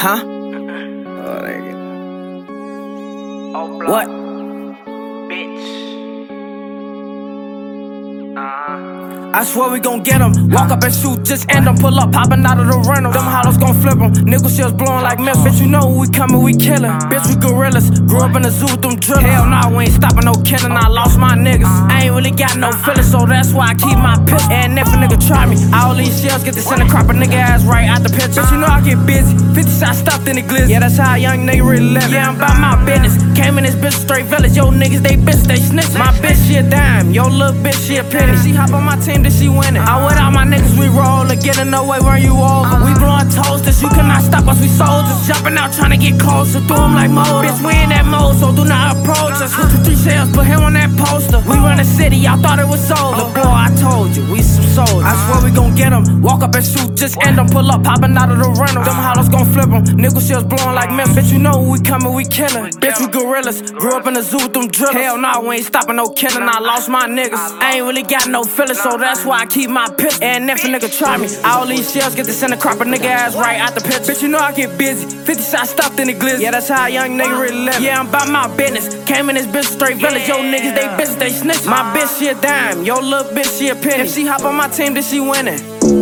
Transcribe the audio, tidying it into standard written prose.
Huh? What? Bitch. I swear we gon' get 'em. Walk up and shoot, just end 'em. Pull up, poppin' out of the rental. Them hollows gon' flip 'em. Nickel shells blowing like missiles. Bitch, you know we coming, we killin'. Bitch, we gorillas. Grew up in the zoo with them drillers. Hell nah, we ain't stopping no killin'. I lost my niggas. I ain't really got no feelings, so that's why I keep my piss. And if a nigga try me, all these shells get to send a crop a nigga ass right out the pitch. Bitch, you know I get busy. 50 shots stuffed in the glizzy. Yeah, that's how a young nigga really live. Yeah, I'm about my business. Came in this bitch straight village. Yo niggas, they bitch, they snitch. My bitch, she a dime. Yo little bitch, she a penny. She hop on my team, then she winning. I with all my niggas, we roll to get in no way, run you over. We blowing toasters, you cannot stop us, we soldiers. Jumping out, trying to get closer, through them like mold. Bitch, we in that mode, so do not approach us. 53 shells, put him on that poster. We run the city, y'all thought it was over. Boy, I told you, we some soldiers. I swear we gon' get 'em. Walk up and shoot, just end 'em. Pull up, popping out of the rental. Them hollows gon' flip 'em. Nickel shells blowing like missiles. Bitch, you know we coming, we killin'. Bitch, we gorillas. Grew up in the zoo with them drillers. Hell nah, we ain't stopping no killin'. I lost my niggas. I ain't really got no feelings, so that's why I keep my piss. And if a nigga try me, all these shells get to send a crop a nigga ass right out the pitch. Bitch, you know I get busy. 50 shots stuffed in the glizzy. Yeah, that's how a young nigga really live. Yeah, I'm about my business. Came in this bitch straight village. Yo niggas, they bitch, they snitch. My bitch, she a dime. Yo little bitch, she a penny. If she hop on my team, then she winning.